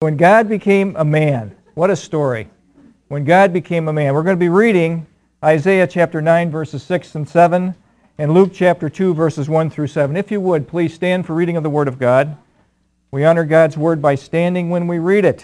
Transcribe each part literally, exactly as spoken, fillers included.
When God became a man, what a story. When God became a man. We're going to be reading Isaiah chapter nine, verses six and seven, and Luke chapter two, verses one through seven. If you would, please stand for reading of the Word of God. We honor God's Word by standing when we read it.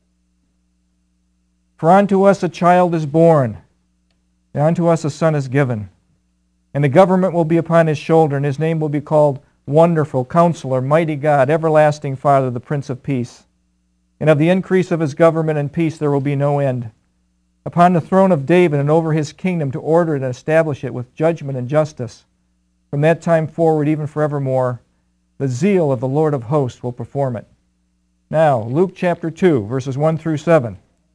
For unto us a child is born, and unto us a son is given. And the government will be upon his shoulder, and his name will be called Wonderful, Counselor, Mighty God, Everlasting Father, the Prince of Peace. And of the increase of his government and peace there will be no end. Upon the throne of David and over his kingdom, to order it and establish it with judgment and justice. From that time forward, even forevermore, the zeal of the Lord of hosts will perform it. Now, Luke chapter two, verses one through seven.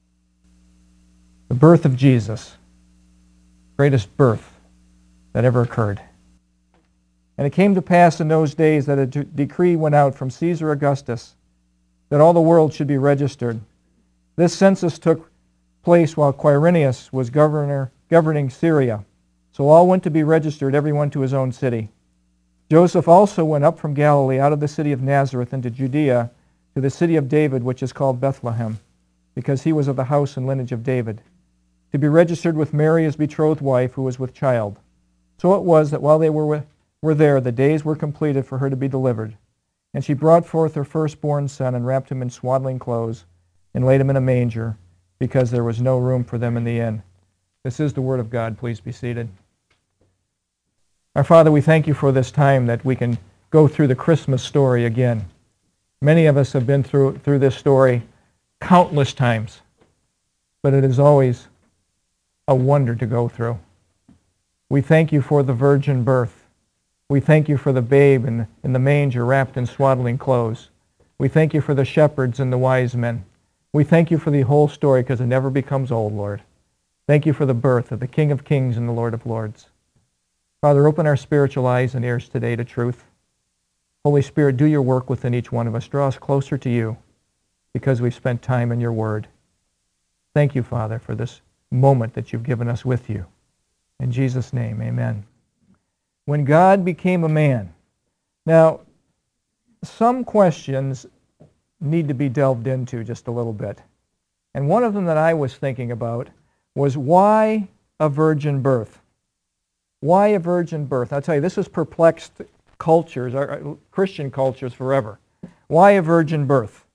The birth of Jesus. Greatest birth that ever occurred. And it came to pass in those days that a de- decree went out from Caesar Augustus that all the world should be registered. This census took place while Quirinius was governor, governing Syria. So all went to be registered, everyone to his own city. Joseph also went up from Galilee out of the city of Nazareth into Judea to the city of David, which is called Bethlehem, because he was of the house and lineage of David, to be registered with Mary, his betrothed wife, who was with child. So it was that while they were, with, were there, the days were completed for her to be delivered. And she brought forth her firstborn son and wrapped him in swaddling clothes and laid him in a manger, because there was no room for them in the inn. This is the word of God. Please be seated. Our Father, we thank you for this time that we can go through the Christmas story again. Many of us have been through, through this story countless times, but it is always a wonder to go through. We thank you for the virgin birth. We thank you for the babe in, in the manger wrapped in swaddling clothes. We thank you for the shepherds and the wise men. We thank you for the whole story because it never becomes old, Lord. Thank you for the birth of the King of Kings and the Lord of Lords. Father, open our spiritual eyes and ears today to truth. Holy Spirit, do your work within each one of us. Draw us closer to you because we've spent time in your word. Thank you, Father, for this moment that you've given us with you. In Jesus' name, amen. When God became a man. Now, some questions need to be delved into just a little bit. And one of them that I was thinking about was, why a virgin birth? Why a virgin birth? I'll tell you, this has perplexed cultures, our Christian cultures forever. Why a virgin birth?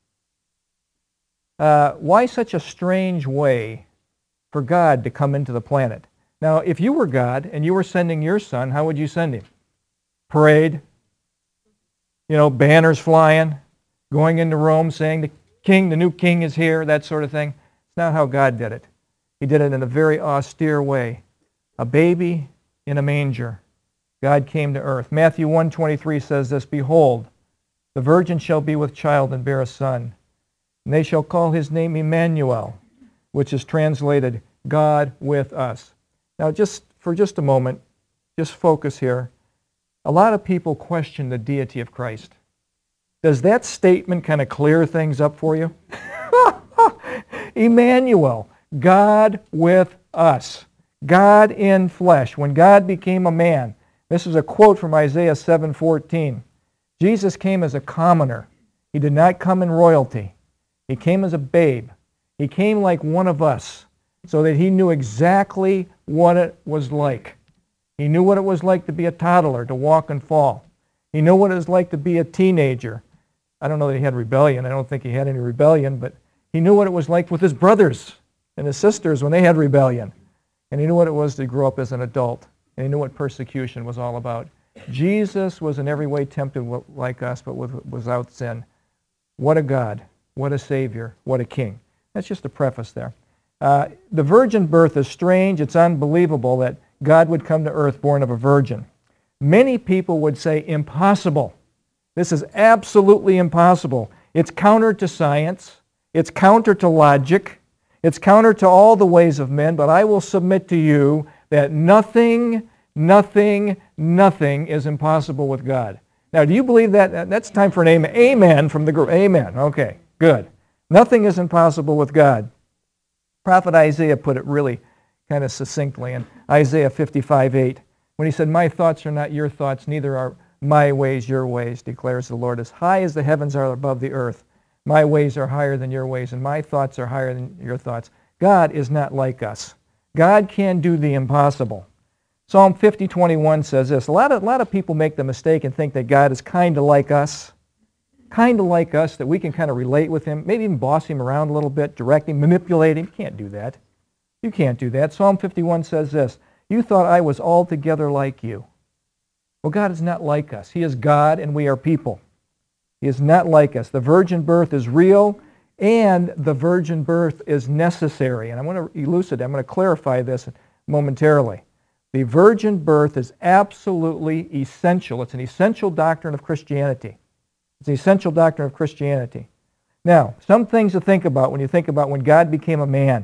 Uh, why such a strange way for God to come into the planet? Now, if you were God and you were sending your son, how would you send him? Parade, you know, banners flying, going into Rome saying the king, the new king is here, that sort of thing. It's not how God did it. He did it in a very austere way. A baby in a manger. God came to earth. Matthew one twenty-three says this, Behold, the virgin shall be with child and bear a son, and they shall call his name Emmanuel, which is translated God with us. Now, just for just a moment, just focus here. A lot of people question the deity of Christ. Does that statement kind of clear things up for you? Emmanuel, God with us. God in flesh. When God became a man. This is a quote from Isaiah seven fourteen. Jesus came as a commoner. He did not come in royalty. He came as a babe. He came like one of us, so that he knew exactly what it was like. He knew what it was like to be a toddler, to walk and fall. He knew what it was like to be a teenager. I don't know that he had rebellion. I don't think he had any rebellion, but he knew what it was like with his brothers and his sisters when they had rebellion. And he knew what it was to grow up as an adult. And he knew what persecution was all about. Jesus was in every way tempted like us, but without sin. What a God. What a Savior. What a King. That's just a preface there. Uh, the virgin birth is strange. It's unbelievable that God would come to earth born of a virgin. Many people would say impossible. This is absolutely impossible. It's counter to science. It's counter to logic. It's counter to all the ways of men, but I will submit to you that nothing, nothing, nothing is impossible with God. Now, do you believe that? That's time for an amen. Amen from the group. Amen. Okay, good. Nothing is impossible with God. Prophet Isaiah put it really kind of succinctly in Isaiah fifty-five eight, when he said, My thoughts are not your thoughts, neither are my ways your ways, declares the Lord. As high as the heavens are above the earth, My ways are higher than your ways, and my thoughts are higher than your thoughts. God is not like us. God can do the impossible. Psalm fifty twenty-one says this. A lot of, a lot of people make the mistake and think that God is kind of like us. Kind of like us, that we can kind of relate with him, maybe even boss him around a little bit, direct him, manipulate him. You can't do that. You can't do that. Psalm fifty-one says this. You thought I was altogether like you. Well, God is not like us. He is God and we are people. He is not like us. The virgin birth is real and the virgin birth is necessary. And I want to elucidate, I'm going to clarify this momentarily. The virgin birth is absolutely essential. It's an essential doctrine of Christianity. It's an essential doctrine of Christianity. Now, some things to think about when you think about when God became a man.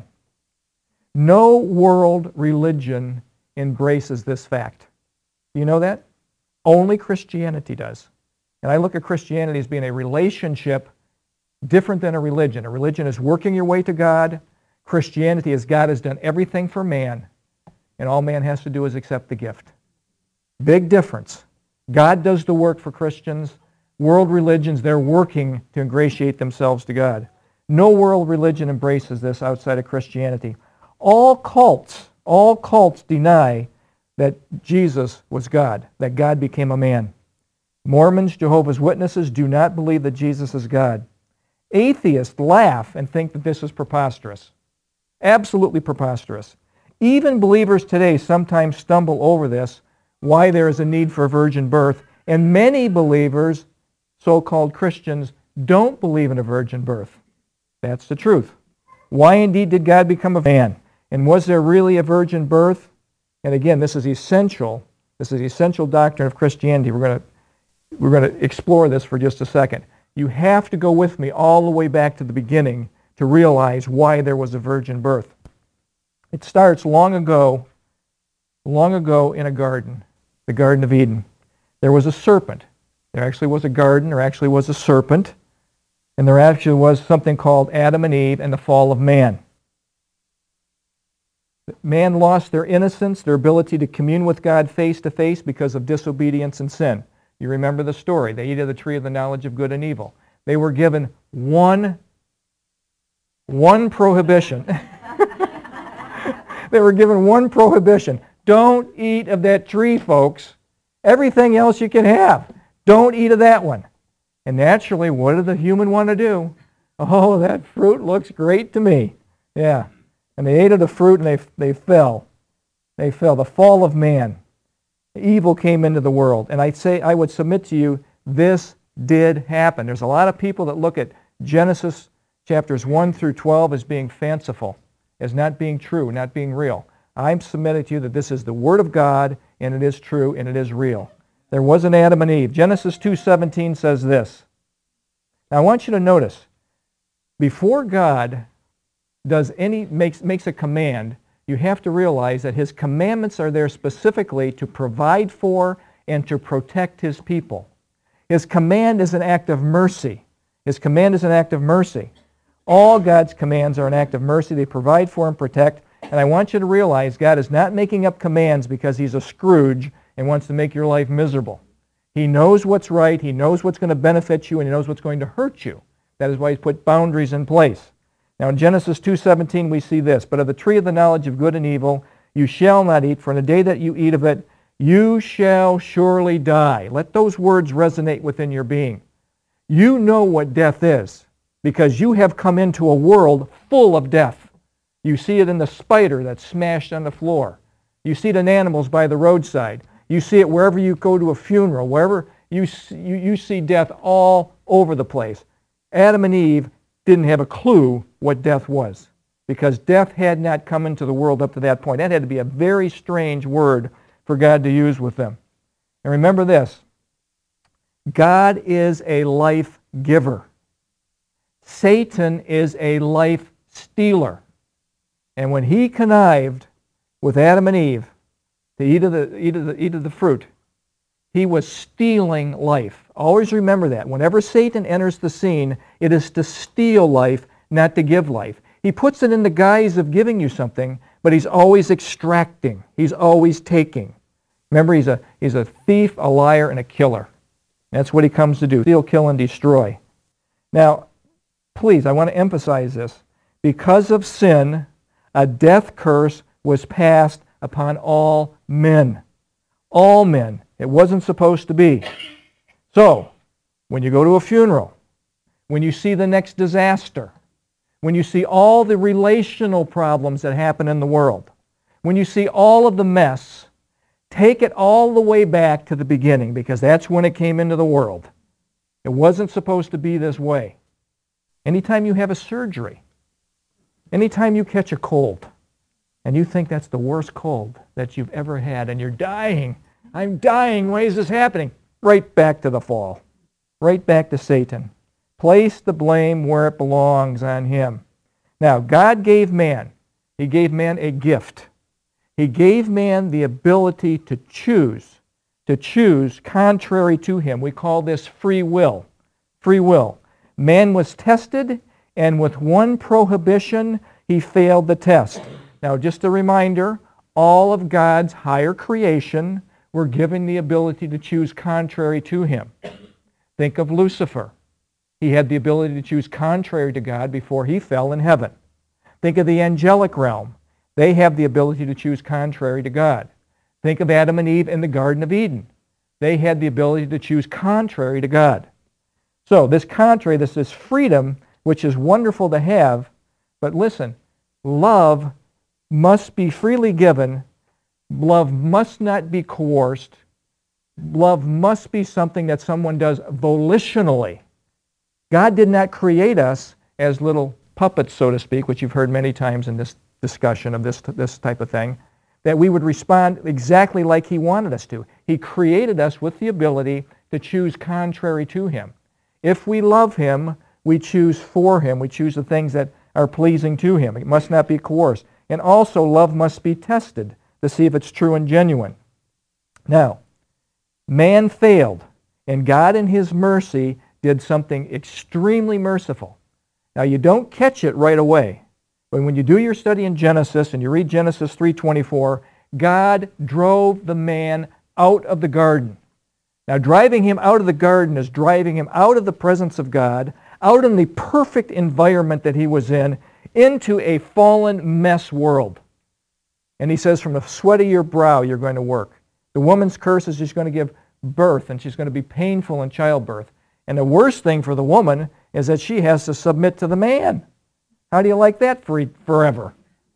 No world religion embraces this fact. Do you know that? Only Christianity does. And I look at Christianity as being a relationship different than a religion. A religion is working your way to God. Christianity is God has done everything for man, and all man has to do is accept the gift. Big difference. God does the work for Christians. World religions, they're working to ingratiate themselves to God. No world religion embraces this outside of Christianity. All cults, all cults deny that Jesus was God, that God became a man. Mormons, Jehovah's Witnesses do not believe that Jesus is God. Atheists laugh and think that this is preposterous. Absolutely preposterous. Even believers today sometimes stumble over this, why there is a need for a virgin birth, and many believers, so-called Christians, don't believe in a virgin birth. That's the truth. Why indeed did God become a man? And was there really a virgin birth? And again, this is essential. This is essential doctrine of Christianity. We're going to we're going to explore this for just a second. You have to go with me all the way back to the beginning to realize why there was a virgin birth. It starts long ago, long ago in a garden, the Garden of Eden. There was a serpent. There actually was a garden, there actually was a serpent, and there actually was something called Adam and Eve and the fall of man. Man lost their innocence, their ability to commune with God face to face because of disobedience and sin. You remember the story. They ate of the tree of the knowledge of good and evil. They were given one, one prohibition. They were given one prohibition. Don't eat of that tree, folks. Everything else you can have. Don't eat of that one. And naturally, what did the human want to do? Oh, that fruit looks great to me. Yeah. And they ate of the fruit and they, they fell. They fell. The fall of man. Evil came into the world. And I'd say, I would submit to you, this did happen. There's a lot of people that look at Genesis chapters one through twelve as being fanciful, as not being true, not being real. I'm submitting to you that this is the Word of God, and it is true, and it is real. There was an Adam and Eve. Genesis two seventeen says this. Now I want you to notice, before God does any makes makes a command, you have to realize that His commandments are there specifically to provide for and to protect His people. His command is an act of mercy. His command is an act of mercy. All God's commands are an act of mercy. They provide for and protect. And I want you to realize God is not making up commands because He's a Scrooge and wants to make your life miserable. He knows what's right. He knows what's going to benefit you, and He knows what's going to hurt you. That is why He's put boundaries in place. Now in Genesis two seventeen we see this. But of the tree of the knowledge of good and evil you shall not eat, for in the day that you eat of it you shall surely die. Let those words resonate within your being. You know what death is because you have come into a world full of death. You see it in the spider that's smashed on the floor. You see it in animals by the roadside. You see it wherever you go to a funeral, wherever you see, you, you see death all over the place. Adam and Eve didn't have a clue what death was because death had not come into the world up to that point. That had to be a very strange word for God to use with them. And remember this, God is a life giver. Satan is a life stealer. And when he connived with Adam and Eve to eat of the, eat of the, eat of the fruit, he was stealing life. Always remember that. Whenever Satan enters the scene, it is to steal life, not to give life. He puts it in the guise of giving you something, but he's always extracting. He's always taking. Remember, he's a, he's a thief, a liar, and a killer. That's what he comes to do, steal, kill, and destroy. Now, please, I want to emphasize this. Because of sin, a death curse was passed upon all men. All men. It wasn't supposed to be. So, when you go to a funeral, when you see the next disaster, when you see all the relational problems that happen in the world, when you see all of the mess, take it all the way back to the beginning, because that's when it came into the world. It wasn't supposed to be this way. Anytime you have a surgery, anytime you catch a cold, and you think that's the worst cold that you've ever had, and you're dying, I'm dying, why is this happening? Right back to the fall. Right back to Satan. Place the blame where it belongs, on him. Now, God gave man, he gave man a gift. He gave man the ability to choose, to choose contrary to him. We call this free will. Free will. Man was tested, and with one prohibition, he failed the test. Now, just a reminder, all of God's higher creation were given the ability to choose contrary to him. Think of Lucifer. He had the ability to choose contrary to God before he fell in heaven. Think of the angelic realm. They have the ability to choose contrary to God. Think of Adam and Eve in the Garden of Eden. They had the ability to choose contrary to God. So this contrary, this, this freedom, which is wonderful to have, but listen, love must be freely given. Love must not be coerced. Love must be something that someone does volitionally. God did not create us as little puppets, so to speak, which you've heard many times in this discussion of this, this type of thing, that we would respond exactly like he wanted us to. He created us with the ability to choose contrary to him. If we love him, we choose for him. We choose the things that are pleasing to him. It must not be coerced. And also, love must be tested to see if it's true and genuine. Now, man failed, and God in his mercy did something extremely merciful. Now, you don't catch it right away. But when you do your study in Genesis and you read Genesis three twenty-four, God drove the man out of the garden. Now, driving him out of the garden is driving him out of the presence of God, out in the perfect environment that he was in, into a fallen mess world. And he says, from the sweat of your brow you're going to work. The woman's curse is she's going to give birth, and she's going to be painful in childbirth. And the worst thing for the woman is that she has to submit to the man. How do you like that for forever?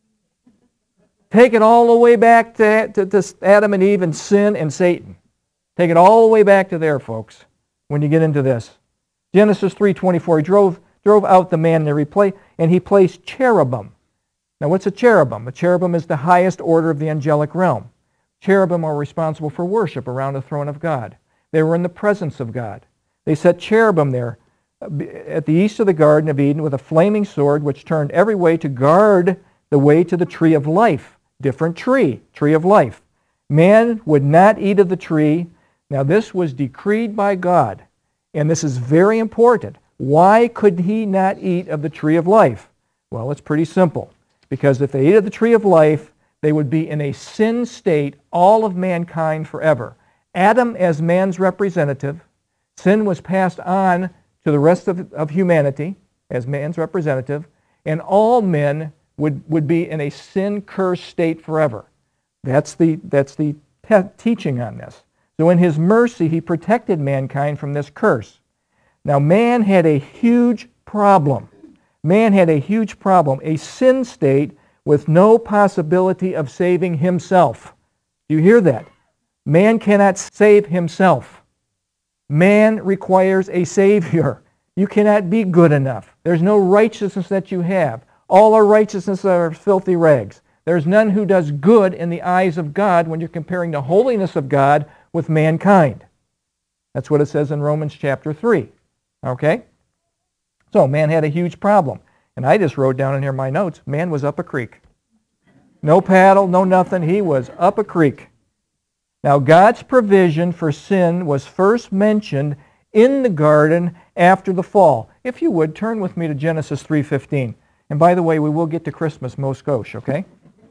Take it all the way back to, to, to Adam and Eve and sin and Satan. Take it all the way back to there, folks, when you get into this. Genesis three twenty-four, he drove, drove out the man and, repla- and he placed cherubim. Now, what's a cherubim? A cherubim is the highest order of the angelic realm. Cherubim are responsible for worship around the throne of God. They were in the presence of God. They set cherubim there at the east of the Garden of Eden with a flaming sword which turned every way to guard the way to the tree of life. Different tree, tree of life. Man would not eat of the tree. Now, this was decreed by God, and this is very important. Why could he not eat of the tree of life? Well, it's pretty simple. Because if they ate of the tree of life, they would be in a sin state, all of mankind forever. Adam as man's representative, sin was passed on to the rest of, of humanity as man's representative, and all men would, would be in a sin-cursed state forever. That's the, that's the te- teaching on this. So in his mercy, he protected mankind from this curse. Now, man had a huge problem. Man had a huge problem, a sin state with no possibility of saving himself. Do you hear that? Man cannot save himself. Man requires a Savior. You cannot be good enough. There's no righteousness that you have. All our righteousness are filthy rags. There's none who does good in the eyes of God when you're comparing the holiness of God with mankind. That's what it says in Romans chapter three. Okay? So man had a huge problem. And I just wrote down in here my notes, man was up a creek. No paddle, no nothing. He was up a creek. Now, God's provision for sin was first mentioned in the garden after the fall. If you would, turn with me to Genesis three fifteen. And by the way, we will get to Christmas most gauche, okay?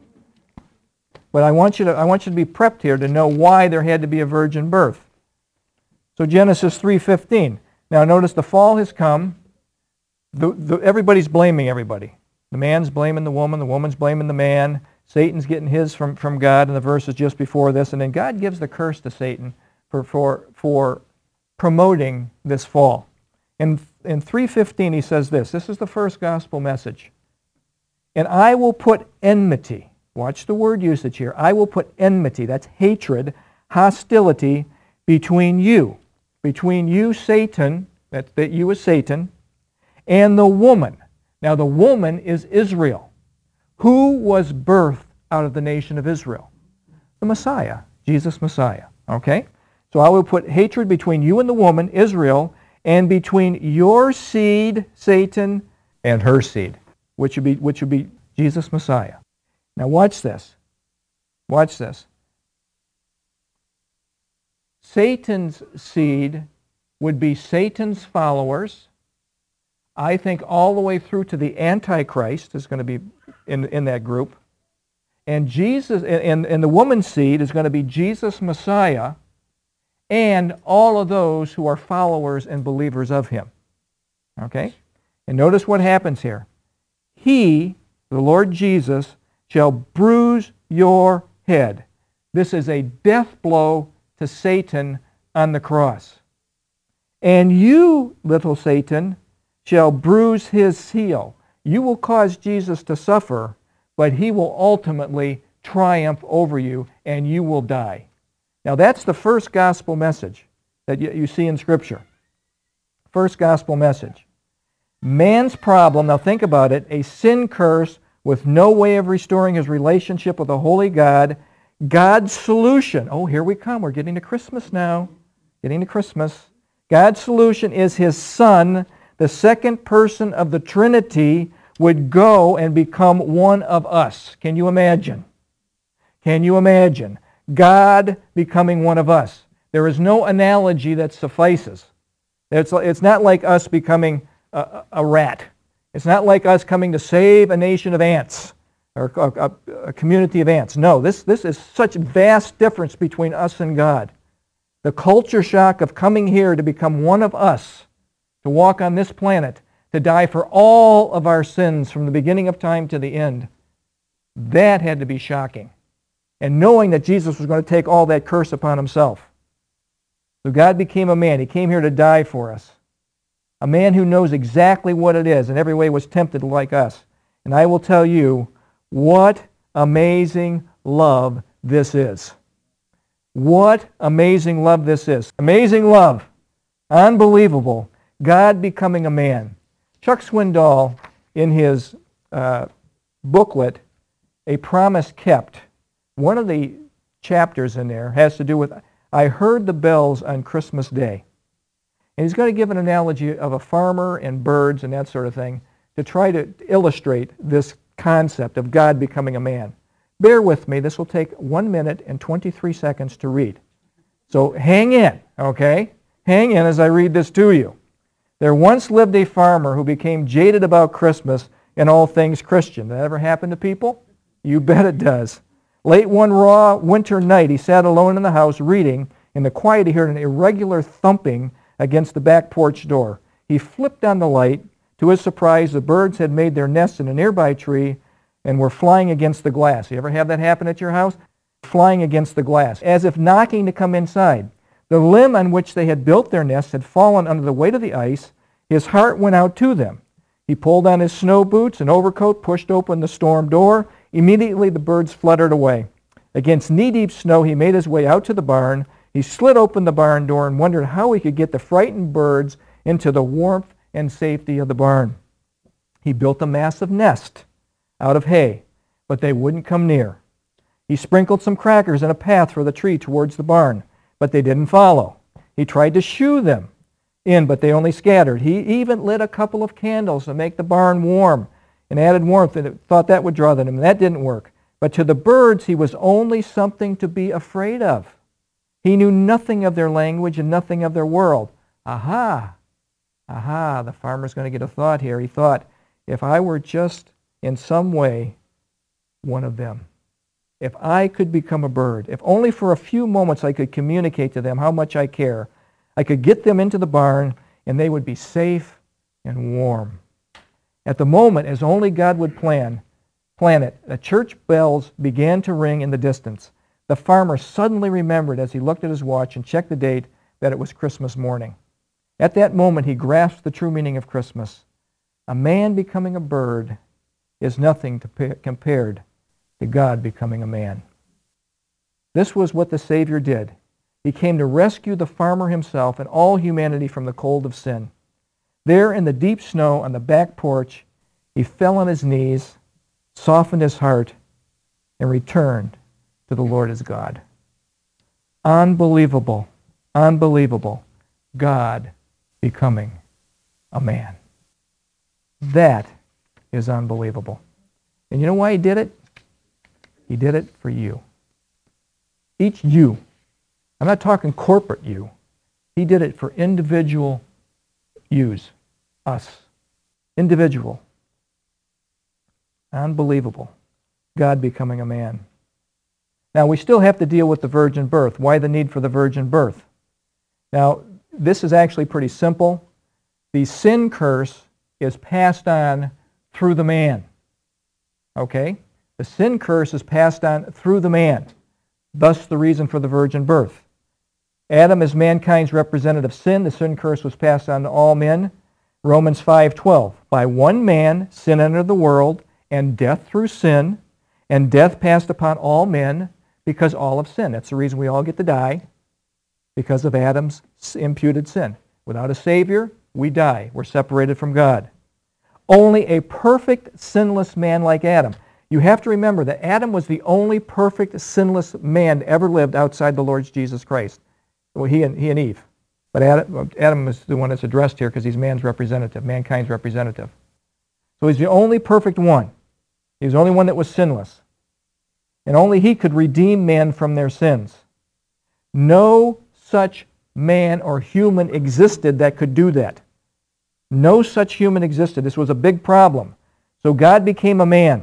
But I want you to I want you to be prepped here to know why there had to be a virgin birth. So Genesis three fifteen. Now notice the fall has come. the, the, everybody's blaming everybody. The man's blaming the woman, the woman's blaming the man, Satan's getting his from, from God in the verses just before this, and then God gives the curse to Satan for, for, for promoting this fall. In, in three fifteen he says this, this is the first gospel message. And I will put enmity, watch the word usage here, I will put enmity, that's hatred, hostility between you, between you, Satan, that, that you is Satan, and the woman. Now the woman is Israel. Who was birthed out of the nation of Israel? The Messiah, Jesus Messiah. Okay? So I will put hatred between you and the woman, Israel, and between your seed, Satan, and her seed, which would be, which would be Jesus Messiah. Now watch this. Watch this. Satan's seed would be Satan's followers. I think all the way through to the Antichrist is going to be in, in that group. And Jesus and, and the woman's seed is going to be Jesus Messiah and all of those who are followers and believers of him. Okay? And notice what happens here. He, the Lord Jesus, shall bruise your head. This is a death blow to Satan on the cross. And you, little Satan, shall bruise his heel. You will cause Jesus to suffer, but he will ultimately triumph over you, and you will die. Now that's the first gospel message that you, you see in Scripture. First gospel message. Man's problem, now think about it, a sin curse with no way of restoring his relationship with a holy God. God's solution, oh, here we come, we're getting to Christmas now, getting to Christmas. God's solution is his Son, the second person of the Trinity, would go and become one of us. Can you imagine? Can you imagine? God becoming one of us. There is no analogy that suffices. It's, it's not like us becoming a, a rat. It's not like us coming to save a nation of ants or a, a, a community of ants. No, this, this is such vast difference between us and God. The culture shock of coming here to become one of us, to walk on this planet, to die for all of our sins from the beginning of time to the end, that had to be shocking. And knowing that Jesus was going to take all that curse upon himself. So God became a man. He came here to die for us. A man who knows exactly what it is, in every way was tempted like us. And I will tell you what amazing love this is. What amazing love this is. Amazing love. Unbelievable. God becoming a man. Chuck Swindoll, in his uh, booklet, A Promise Kept, one of the chapters in there has to do with, I heard the bells on Christmas Day. And he's going to give an analogy of a farmer and birds and that sort of thing to try to illustrate this concept of God becoming a man. Bear with me. This will take one minute and twenty-three seconds to read. So hang in, okay? Hang in as I read this to you. There once lived a farmer who became jaded about Christmas and all things Christian. Did that ever happen to people? You bet it does. Late one raw winter night, he sat alone in the house reading. In the quiet, he heard an irregular thumping against the back porch door. He flipped on the light. To his surprise, the birds had made their nests in a nearby tree and were flying against the glass. You ever have that happen at your house? Flying against the glass, as if knocking to come inside. The limb on which they had built their nest had fallen under the weight of the ice. His heart went out to them. He pulled on his snow boots and overcoat, pushed open the storm door. Immediately the birds fluttered away. Against knee-deep snow, he made his way out to the barn. He slid open the barn door and wondered how he could get the frightened birds into the warmth and safety of the barn. He built a massive nest out of hay, but they wouldn't come near. He sprinkled some crackers in a path for the tree towards the barn, but they didn't follow. He tried to shoo them in, but they only scattered. He even lit a couple of candles to make the barn warm and added warmth, and thought that would draw them in. That didn't work. But to the birds, he was only something to be afraid of. He knew nothing of their language and nothing of their world. Aha! Aha, the farmer's going to get a thought here. He thought, if I were just in some way one of them, if I could become a bird, if only for a few moments I could communicate to them how much I care, I could get them into the barn and they would be safe and warm. At the moment, as only God would plan, plan it, the church bells began to ring in the distance. The farmer suddenly remembered as he looked at his watch and checked the date that it was Christmas morning. At that moment, he grasped the true meaning of Christmas. A man becoming a bird is nothing to pa- compared to God becoming a man. This was what the Savior did. He came to rescue the farmer himself and all humanity from the cold of sin. There in the deep snow on the back porch, he fell on his knees, softened his heart, and returned to the Lord as God. Unbelievable, unbelievable. God becoming a man. That is unbelievable. And you know why he did it? He did it for you. Each you. I'm not talking corporate you. He did it for individual yous, us. Individual. Unbelievable. God becoming a man. Now, we still have to deal with the virgin birth. Why the need for the virgin birth? Now, this is actually pretty simple. The sin curse is passed on through the man. Okay? The sin curse is passed on through the man. Thus the reason for the virgin birth. Adam is mankind's representative sin. The sin curse was passed on to all men. Romans five twelve. By one man sin entered the world, and death through sin, and death passed upon all men because all have sinned. That's the reason we all get to die, because of Adam's imputed sin. Without a Savior, we die. We're separated from God. Only a perfect, sinless man like Adam. You have to remember that Adam was the only perfect, sinless man ever lived outside the Lord Jesus Christ. Well, he and, he and Eve. But Adam, Adam is the one that's addressed here because he's man's representative, mankind's representative. So he's the only perfect one. He was the only one that was sinless. And only he could redeem man from their sins. No such man or human existed that could do that. No such human existed. This was a big problem. So God became a man,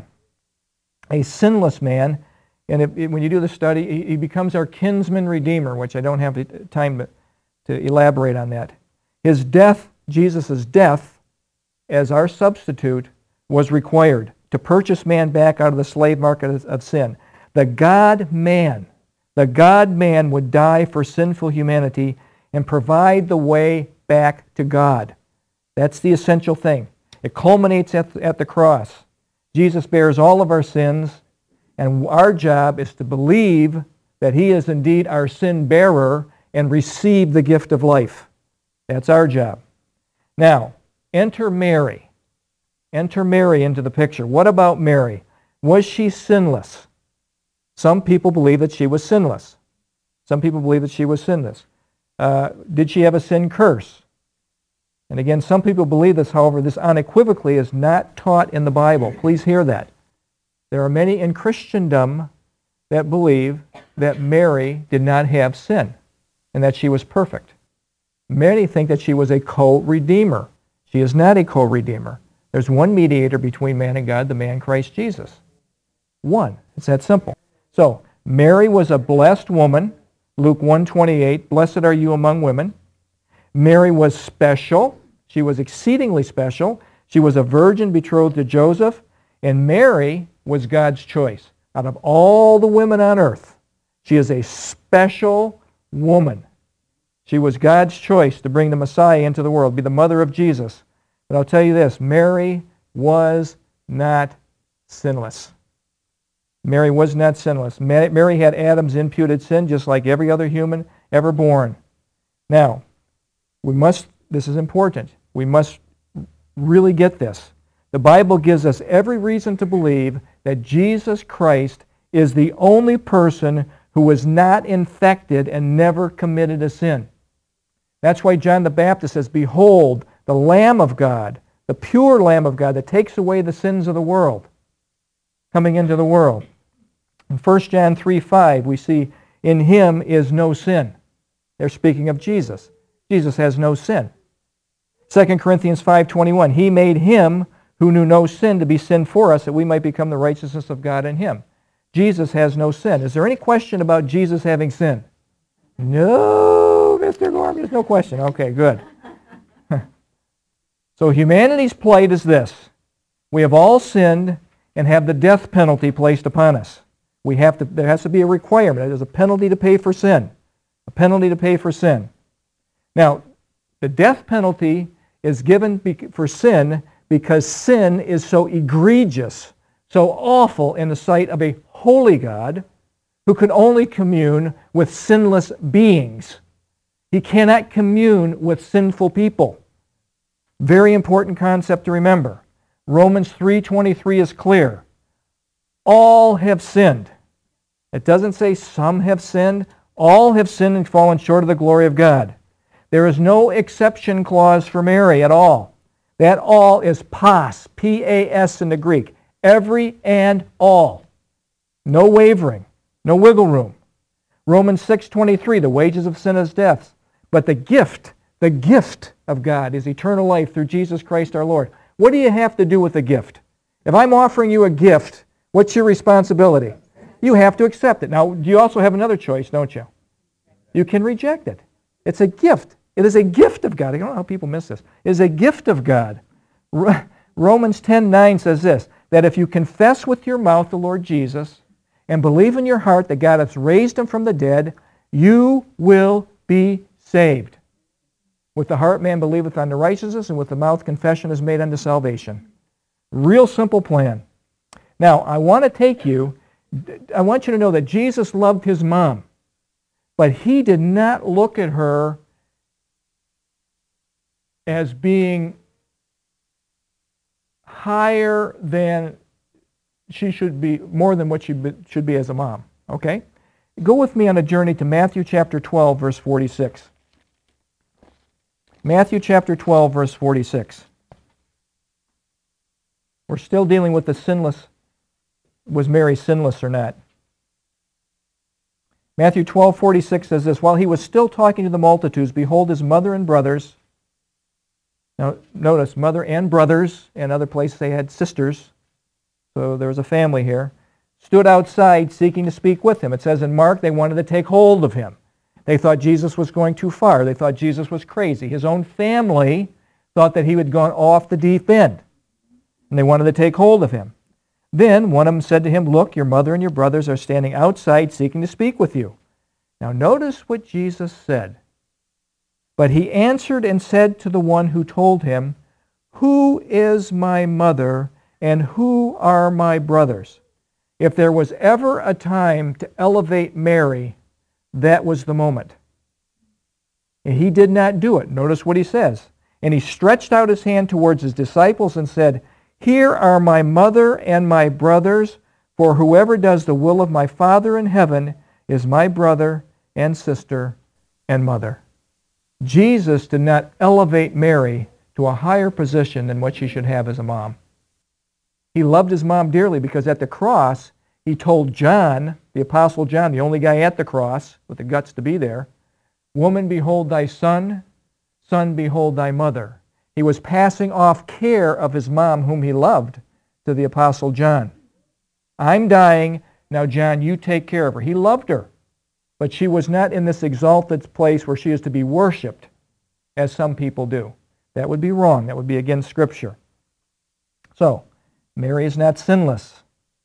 a sinless man, and if, when you do the study, he, he becomes our kinsman redeemer, which I don't have the time to, to elaborate on that. His death, Jesus' death, as our substitute, was required to purchase man back out of the slave market of, of sin. The God-man, the God-man would die for sinful humanity and provide the way back to God. That's the essential thing. It culminates at, at the cross. Jesus bears all of our sins, and our job is to believe that he is indeed our sin bearer and receive the gift of life. That's our job. Now, enter Mary. Enter Mary into the picture. What about Mary? Was she sinless? Some people believe that she was sinless. Some people believe that she was sinless. Uh, did she have a sin curse? And again, some people believe this, however, this unequivocally is not taught in the Bible. Please hear that. There are many in Christendom that believe that Mary did not have sin and that she was perfect. Many think that she was a co-redeemer. She is not a co-redeemer. There's one mediator between man and God, the man Christ Jesus. One. It's that simple. So, Mary was a blessed woman. Luke one twenty-eight, blessed are you among women. Mary was special. She was exceedingly special. She was a virgin betrothed to Joseph. And Mary was God's choice. Out of all the women on earth, she is a special woman. She was God's choice to bring the Messiah into the world, be the mother of Jesus. But I'll tell you this, Mary was not sinless. Mary was not sinless. Mary had Adam's imputed sin just like every other human ever born. Now, we must, this is important, we must really get this. The Bible gives us every reason to believe that Jesus Christ is the only person who was not infected and never committed a sin. That's why John the Baptist says, behold, the Lamb of God, the pure Lamb of God that takes away the sins of the world, coming into the world. In First John three five, we see, in him is no sin. They're speaking of Jesus. Jesus has no sin. Second Corinthians five twenty-one, he made him who knew no sin to be sin for us, that we might become the righteousness of God in him. Jesus has no sin. Is there any question about Jesus having sin? No, Mister Gorman, there's no question. Okay, good. So humanity's plight is this. We have all sinned and have the death penalty placed upon us. We have to, there has to be a requirement. There's a penalty to pay for sin. A penalty to pay for sin. Now, the death penalty is given for sin because sin is so egregious, so awful in the sight of a holy God who can only commune with sinless beings. He cannot commune with sinful people. Very important concept to remember. Romans three twenty-three is clear. All have sinned. It doesn't say some have sinned. All have sinned and fallen short of the glory of God. There is no exception clause for Mary at all. That all is pas, P A S in the Greek. Every and all. No wavering. No wiggle room. Romans six twenty-three, the wages of sin is death. But the gift, the gift of God is eternal life through Jesus Christ our Lord. What do you have to do with the gift? If I'm offering you a gift, what's your responsibility? You have to accept it. Now, you also have another choice, don't you? You can reject it. It's a gift. It is a gift of God. I don't know how people miss this. It is a gift of God. Romans ten nine says this, that if you confess with your mouth the Lord Jesus and believe in your heart that God has raised him from the dead, you will be saved. With the heart man believeth unto righteousness, and with the mouth confession is made unto salvation. Real simple plan. Now, I want to take you, I want you to know that Jesus loved his mom, but he did not look at her as being higher than she should be, more than what she should be as a mom. Okay? Go with me on a journey to Matthew chapter twelve, verse forty-six. Matthew chapter twelve, verse forty-six. We're still dealing with the sinless. Was Mary sinless or not? Matthew twelve, forty-six says this, while he was still talking to the multitudes, behold, his mother and brothers. Now, notice, mother and brothers, and other places they had sisters, so there was a family here, stood outside seeking to speak with him. It says in Mark they wanted to take hold of him. They thought Jesus was going too far. They thought Jesus was crazy. His own family thought that he had gone off the deep end, and they wanted to take hold of him. Then one of them said to him, look, your mother and your brothers are standing outside seeking to speak with you. Now notice what Jesus said. But he answered and said to the one who told him, who is my mother and who are my brothers? If there was ever a time to elevate Mary, that was the moment. And he did not do it. Notice what he says. And he stretched out his hand towards his disciples and said, here are my mother and my brothers, for whoever does the will of my Father in heaven is my brother and sister and mother. Jesus did not elevate Mary to a higher position than what she should have as a mom. He loved his mom dearly because at the cross, he told John, the Apostle John, the only guy at the cross with the guts to be there, woman, behold thy son, son, behold thy mother. He was passing off care of his mom, whom he loved, to the Apostle John. I'm dying, now John, you take care of her. He loved her, but she was not in this exalted place where she is to be worshipped, as some people do. That would be wrong. That would be against Scripture. So, Mary is not sinless.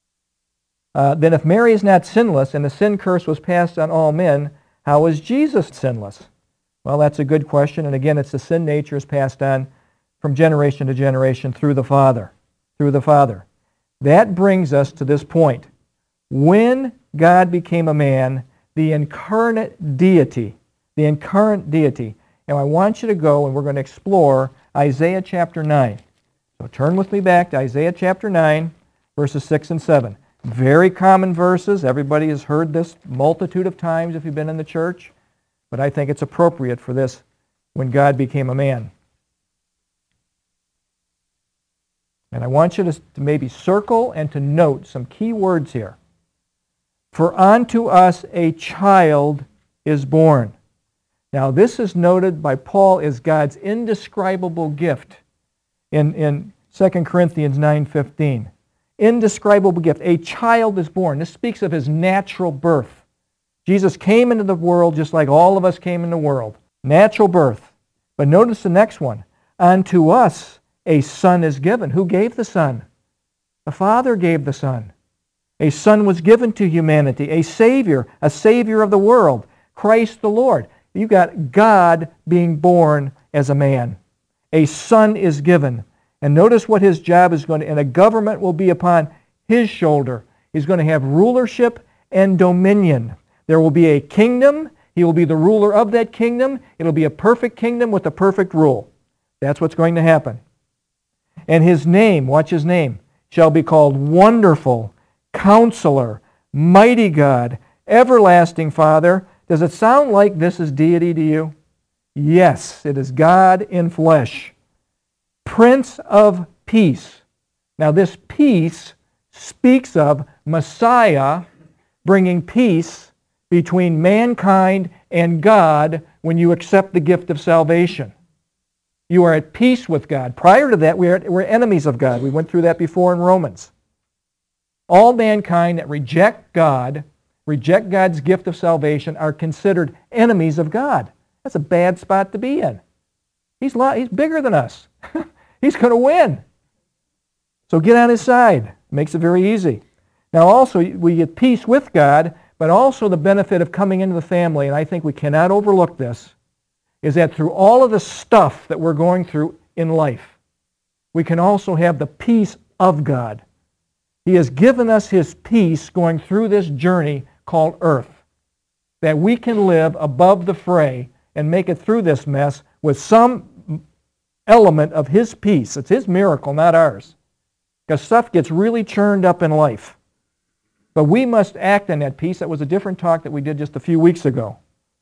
Uh, then if Mary is not sinless and the sin curse was passed on all men, how is Jesus sinless? Well, that's a good question. And again, it's the sin nature is passed on from generation to generation through the Father. Through the Father. That brings us to this point. When God became a man, the incarnate deity, the incarnate deity, and I want you to go and we're going to explore Isaiah chapter nine. So turn with me back to Isaiah chapter nine, verses six and seven. Very common verses. Everybody has heard this multitude of times if you've been in the church. But I think it's appropriate for this when God became a man. And I want you to, to maybe circle and to note some key words here. For unto us a child is born. Now this is noted by Paul as God's indescribable gift in, in Second Corinthians nine fifteen. Indescribable gift. A child is born. This speaks of his natural birth. Jesus came into the world just like all of us came into the world. Natural birth. But notice the next one. Unto us a son is given. Who gave the son? The Father gave the Son. A Son was given to humanity, a Savior, a Savior of the world, Christ the Lord. You got God being born as a man. A Son is given. And notice what his job is going to, and a government will be upon his shoulder. He's going to have rulership and dominion. There will be a kingdom. He will be the ruler of that kingdom. It'll be a perfect kingdom with a perfect rule. That's what's going to happen. And his name, watch his name, shall be called Wonderful, Counselor, Mighty God, Everlasting Father. Does it sound like this is deity to you? Yes, it is God in flesh. Prince of Peace. Now this peace speaks of Messiah bringing peace between mankind and God when you accept the gift of salvation. You are at peace with God. Prior to that, we are, we're enemies of God. We went through that before in Romans. All mankind that reject God, reject God's gift of salvation, are considered enemies of God. That's a bad spot to be in. He's, he's bigger than us. He's going to win. So get on his side. Makes it very easy. Now also, we get peace with God, but also the benefit of coming into the family, and I think we cannot overlook this, is that through all of the stuff that we're going through in life, we can also have the peace of God. He has given us his peace going through this journey called earth, that we can live above the fray and make it through this mess with some element of his peace. It's his miracle, not ours. Because stuff gets really churned up in life. But we must act on that peace. That was a different talk that we did just a few weeks ago.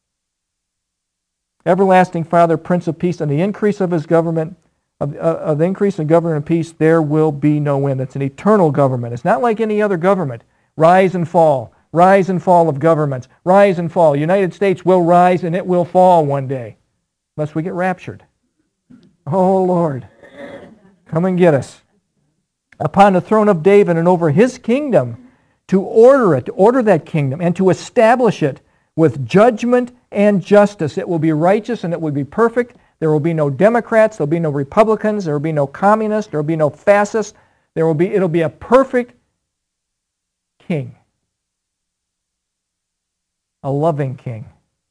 Everlasting Father, Prince of Peace, and the increase of his government, of, uh, of the increase in government and peace, there will be no end. It's an eternal government. It's not like any other government. Rise and fall. Rise and fall of governments. Rise and fall. United States will rise and it will fall one day. Unless we get raptured. Oh, Lord. Come and get us. Upon the throne of David and over his kingdom, to order it, to order that kingdom, and to establish it with judgment and justice. It will be righteous and it will be perfect. There will be no Democrats, there will be no Republicans, there will be no communists, there will be no fascists. There will be, it'll be a perfect king. A loving king.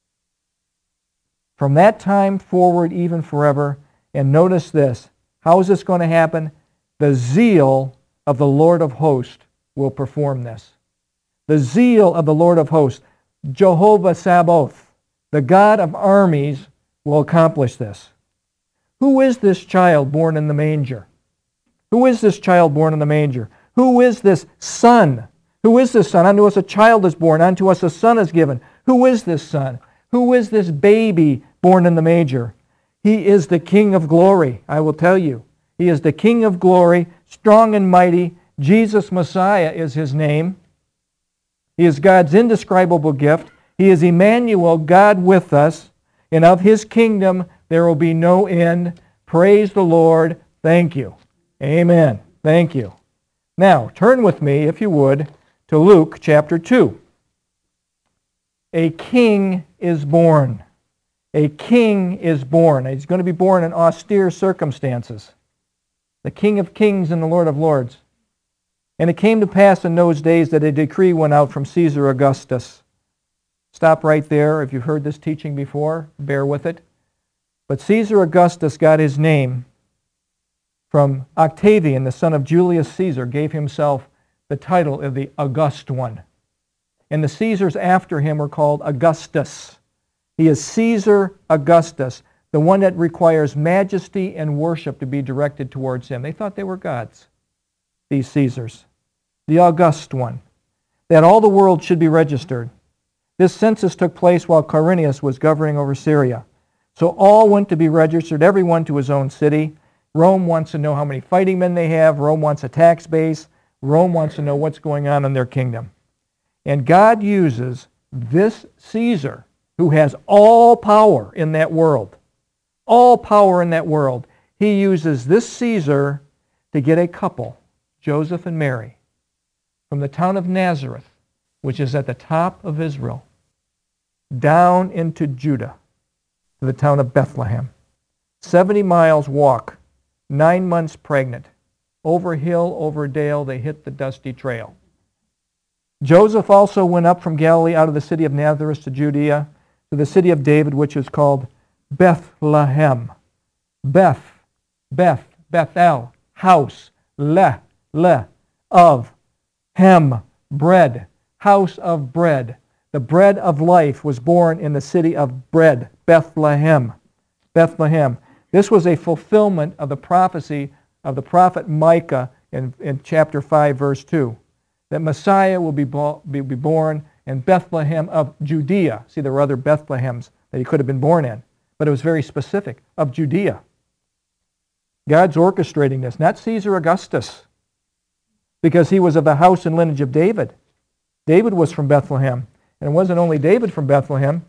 From that time forward, even forever. And notice this. How is this going to happen? The zeal of the Lord of hosts will perform this. The zeal of the Lord of hosts, Jehovah Sabaoth, the God of armies, will accomplish this. Who is this child born in the manger? Who is this child born in the manger? Who is this son? Who is this son? Unto us a child is born, unto us a son is given. Who is this son? Who is this baby born in the manger? He is the King of glory, I will tell you. He is the King of glory, strong and mighty. Jesus Messiah is his name. He is God's indescribable gift. He is Emmanuel, God with us. And of his kingdom there will be no end. Praise the Lord. Thank you. Amen. Thank you. Now, turn with me, if you would, to Luke chapter two. A king is born. A king is born. He's going to be born in austere circumstances. The King of kings and the Lord of lords. And it came to pass in those days that a decree went out from Caesar Augustus. Stop right there. If you've heard this teaching before, bear with it. But Caesar Augustus got his name from Octavian, the son of Julius Caesar, gave himself the title of the August One. And the Caesars after him were called Augustus. He is Caesar Augustus, the one that requires majesty and worship to be directed towards him. They thought they were gods, these Caesars. The August One, that all the world should be registered. This census took place while Quirinius was governing over Syria. So all went to be registered, everyone to his own city. Rome wants to know how many fighting men they have. Rome wants a tax base. Rome wants to know what's going on in their kingdom. And God uses this Caesar, who has all power in that world, all power in that world. He uses this Caesar to get a couple, Joseph and Mary, from the town of Nazareth, which is at the top of Israel, down into Judah, to the town of Bethlehem. Seventy miles walk, nine months pregnant. Over hill, over dale, they hit the dusty trail. Joseph also went up from Galilee out of the city of Nazareth to Judea, to the city of David, which is called Bethlehem. Beth, Beth, Bethel, house, le, le, of, hem, bread, house of bread. The bread of life was born in the city of bread, Bethlehem. Bethlehem. This was a fulfillment of the prophecy of the prophet Micah in, in chapter five, verse two, that Messiah will be, bo- be, be born in Bethlehem of Judea. See, there were other Bethlehems that he could have been born in, but it was very specific, of Judea. God's orchestrating this, not Caesar Augustus, because he was of the house and lineage of David. David was from Bethlehem. And it wasn't only David from Bethlehem.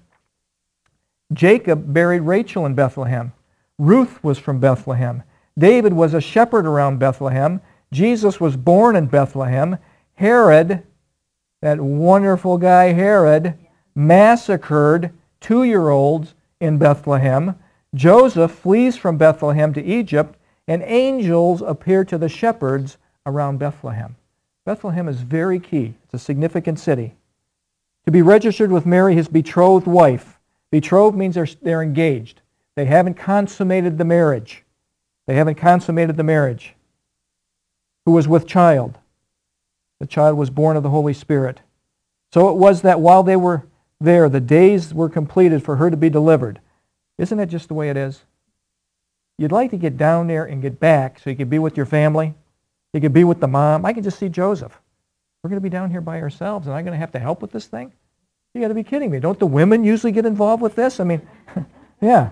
Jacob buried Rachel in Bethlehem. Ruth was from Bethlehem. David was a shepherd around Bethlehem. Jesus was born in Bethlehem. Herod, that wonderful guy Herod, massacred two-year-olds in Bethlehem. Joseph flees from Bethlehem to Egypt, and angels appear to the shepherds around Bethlehem. Bethlehem is very key. It's a significant city. To be registered with Mary, his betrothed wife. Betrothed means they're, they're engaged. They haven't consummated the marriage. They haven't consummated the marriage. Who was with child. The child was born of the Holy Spirit. So it was that while they were there, the days were completed for her to be delivered. Isn't that just the way it is? You'd like to get down there and get back so you could be with your family. You could be with the mom. I can just see Joseph. We're going to be down here by ourselves, and I'm going to have to help with this thing? You got to be kidding me. Don't the women usually get involved with this? I mean, yeah.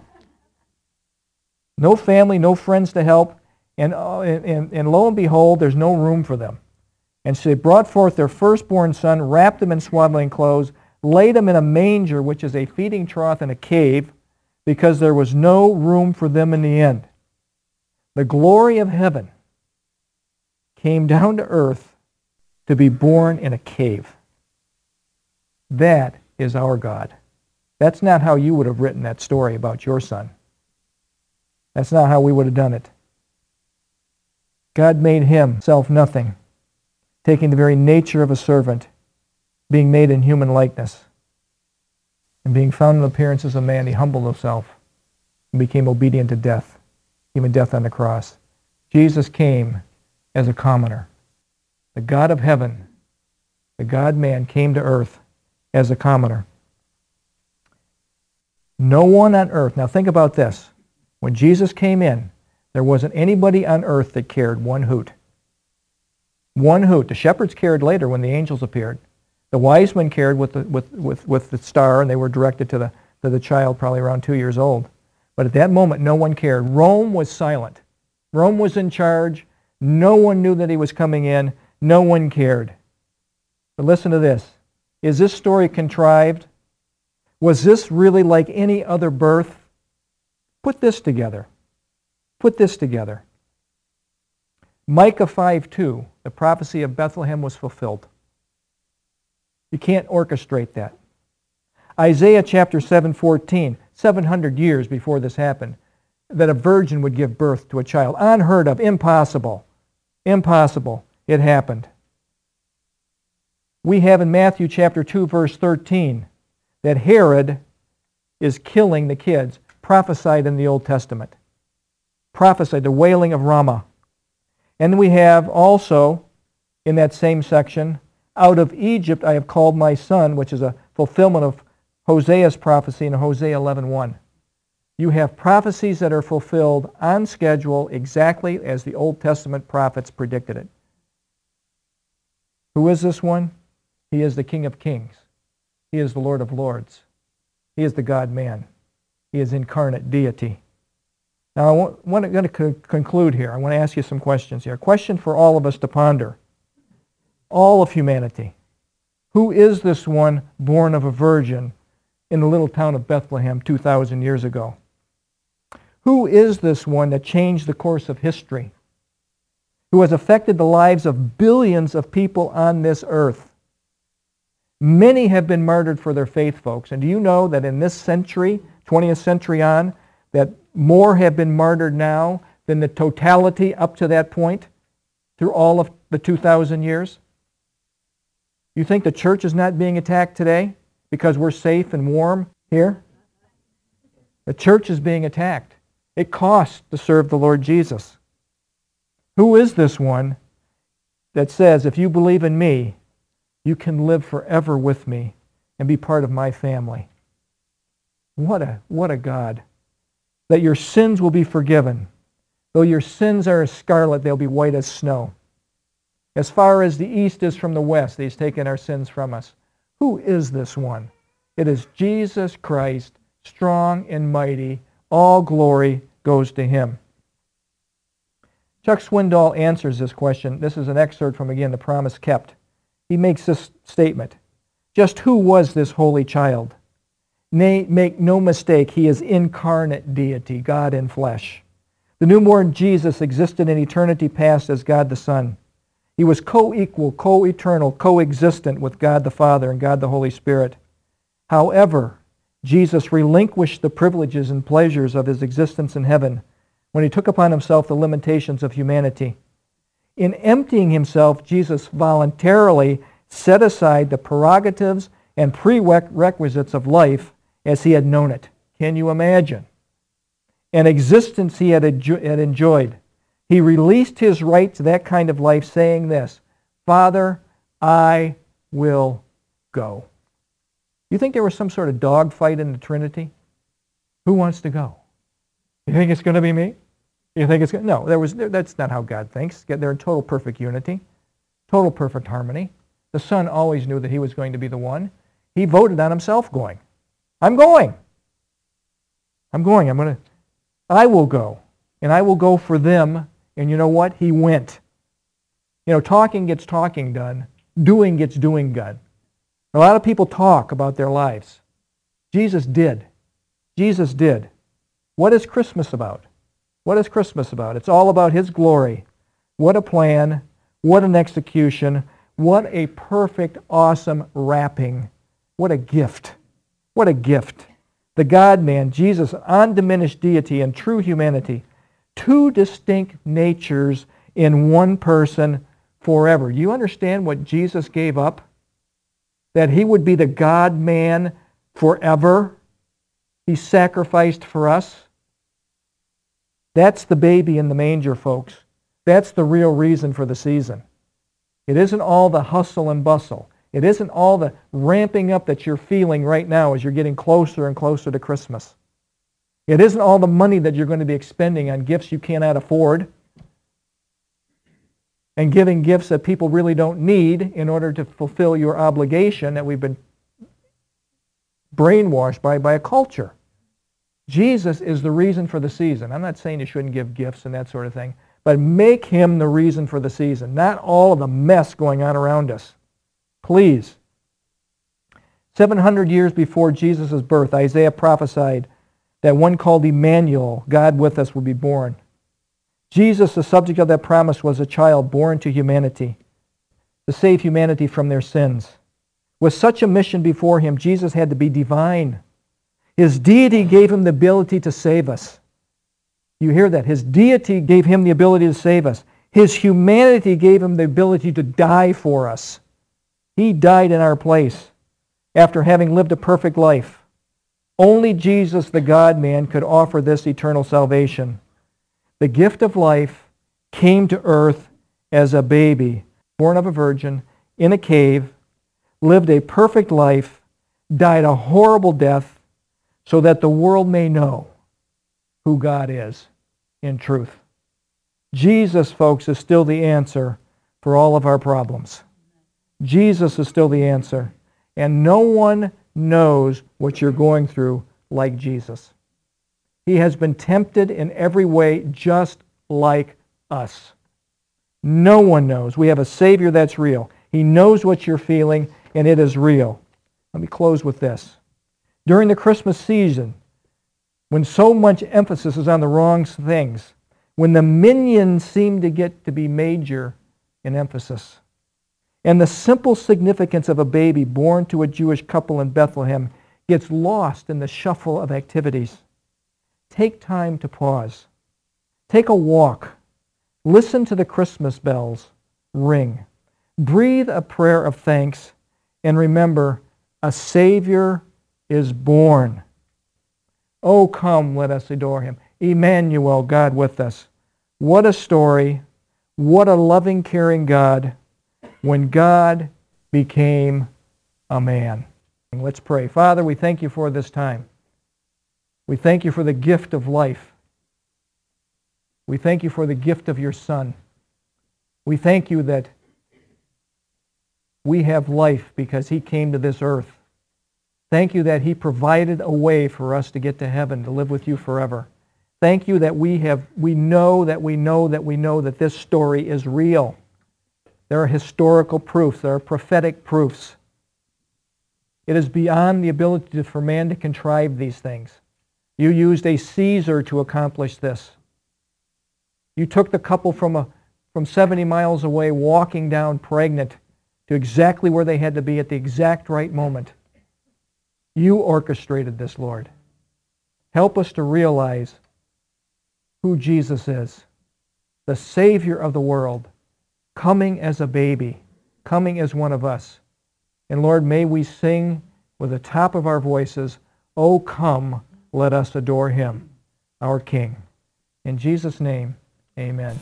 No family, no friends to help, and, uh, and, and lo and behold, there's no room for them. And so they brought forth their firstborn son, wrapped him in swaddling clothes, laid him in a manger, which is a feeding trough in a cave, because there was no room for them in the inn. The glory of heaven came down to earth to be born in a cave. That is our God. That's not how you would have written that story about your son. That's not how we would have done it. God made himself nothing, taking the very nature of a servant, being made in human likeness. And being found in appearance as a man, he humbled himself and became obedient to death, even death on the cross. Jesus came as a commoner. The God of heaven, the God-man, came to earth as a commoner. No one on earth, now think about this. When Jesus came in, there wasn't anybody on earth that cared one hoot. One hoot. The shepherds cared later when the angels appeared. The wise men cared with the, with, with, with the star, and they were directed to the, to the child probably around two years old. But at that moment, no one cared. Rome was silent. Rome was in charge. No one knew that he was coming in. No one cared. But listen to this. Is this story contrived? Was this really like any other birth? Put this together. Put this together. Micah five two, the prophecy of Bethlehem was fulfilled. You can't orchestrate that. Isaiah chapter seven fourteen, seven hundred years before this happened, that a virgin would give birth to a child. Unheard of, impossible. Impossible. It happened. We have in Matthew chapter two, verse thirteen, that Herod is killing the kids, prophesied in the Old Testament. Prophesied, the wailing of Ramah. And we have also, in that same section, out of Egypt I have called my son, which is a fulfillment of Hosea's prophecy in Hosea eleven one. You have prophecies that are fulfilled on schedule exactly as the Old Testament prophets predicted it. Who is this one? He is the King of Kings. He is the Lord of Lords. He is the God-man. He is incarnate deity. Now, I want, I'm going to co- conclude here. I want to ask you some questions here. A question for all of us to ponder. All of humanity. Who is this one born of a virgin in the little town of Bethlehem two thousand years ago? Who is this one that changed the course of history? Who has affected the lives of billions of people on this earth? Many have been martyred for their faith, folks. And do you know that in this century, twentieth century on, that more have been martyred now than the totality up to that point? through all of the two thousand years? You think the church is not being attacked today because we're safe and warm here? The church is being attacked. It costs to serve the Lord Jesus. Who is this one that says, if you believe in me, you can live forever with me and be part of my family? What a, what a God. That your sins will be forgiven. Though your sins are as scarlet, they'll be white as snow. As far as the east is from the west, He's taken our sins from us. Who is this one? It is Jesus Christ, strong and mighty. All glory goes to Him. Chuck Swindoll answers this question. This is an excerpt from, again, The Promise Kept. He makes this statement. Just who was this holy child? Nay, make no mistake, He is incarnate deity, God in flesh. The newborn Jesus existed in eternity past as God the Son. He was co-equal, co-eternal, co-existent with God the Father and God the Holy Spirit. However, Jesus relinquished the privileges and pleasures of His existence in heaven when He took upon Himself the limitations of humanity. In emptying Himself, Jesus voluntarily set aside the prerogatives and prerequisites of life as He had known it. Can you imagine? An existence He had enjoyed. He released His right to that kind of life, saying this, Father, I will go. You think there was some sort of dogfight in the Trinity? Who wants to go? You think it's going to be me? You think it's going to... No, there was, that's not how God thinks. They're in total perfect unity, total perfect harmony. The Son always knew that He was going to be the one. He voted on Himself going. I'm going. I'm going. I'm going to... I will go. And I will go for them. And you know what? He went. You know, talking gets talking done. Doing gets doing done. A lot of people talk about their lives. Jesus did. Jesus did. What is Christmas about? What is Christmas about? It's all about His glory. What a plan. What an execution. What a perfect, awesome wrapping. What a gift. What a gift. The God-man, Jesus, undiminished deity and true humanity. Two distinct natures in one person forever. You understand what Jesus gave up? That He would be the God-man forever. He sacrificed for us. That's the baby in the manger, folks. That's the real reason for the season. It isn't all the hustle and bustle. It isn't all the ramping up that you're feeling right now as you're getting closer and closer to Christmas. It isn't all the money that you're going to be expending on gifts you cannot afford and giving gifts that people really don't need in order to fulfill your obligation that we've been brainwashed by by a culture. Jesus is the reason for the season. I'm not saying you shouldn't give gifts and that sort of thing, but make Him the reason for the season, not all of the mess going on around us. Please. seven hundred years before Jesus' birth, Isaiah prophesied that one called Emmanuel, God with us, would be born. Jesus, the subject of that promise, was a child born to humanity to save humanity from their sins. With such a mission before Him, Jesus had to be divine. His deity gave Him the ability to save us. You hear that? His deity gave Him the ability to save us. His humanity gave Him the ability to die for us. He died in our place after having lived a perfect life. Only Jesus, the God-man, could offer this eternal salvation. The gift of life came to earth as a baby, born of a virgin, in a cave, lived a perfect life, died a horrible death, so that the world may know who God is in truth. Jesus, folks, is still the answer for all of our problems. Jesus is still the answer. And no one knows what you're going through like Jesus. He has been tempted in every way just like us. No one knows. We have a Savior that's real. He knows what you're feeling, and it is real. Let me close with this. During the Christmas season, when so much emphasis is on the wrong things, when the minions seem to get to be major in emphasis, and the simple significance of a baby born to a Jewish couple in Bethlehem gets lost in the shuffle of activities, take time to pause. Take a walk. Listen to the Christmas bells ring. Breathe a prayer of thanks, and remember, a Savior is born. Oh, come, let us adore him. Emmanuel, God with us. What a story. What a loving, caring God when God became a man. Let's pray. Father, we thank you for this time. We thank you for the gift of life. We thank you for the gift of your Son. We thank you that we have life because he came to this earth. Thank you that he provided a way for us to get to heaven, to live with you forever. Thank you that we have, we know that we know that we know that this story is real. There are historical proofs. There are prophetic proofs. It is beyond the ability for man to contrive these things. You used a Caesar to accomplish this. You took the couple from, a, from seventy miles away walking down pregnant to exactly where they had to be at the exact right moment. You orchestrated this, Lord. Help us to realize who Jesus is, the Savior of the world, coming as a baby, coming as one of us. And Lord, may we sing with the top of our voices, "Oh, come, let us adore him, our King." In Jesus' name, amen.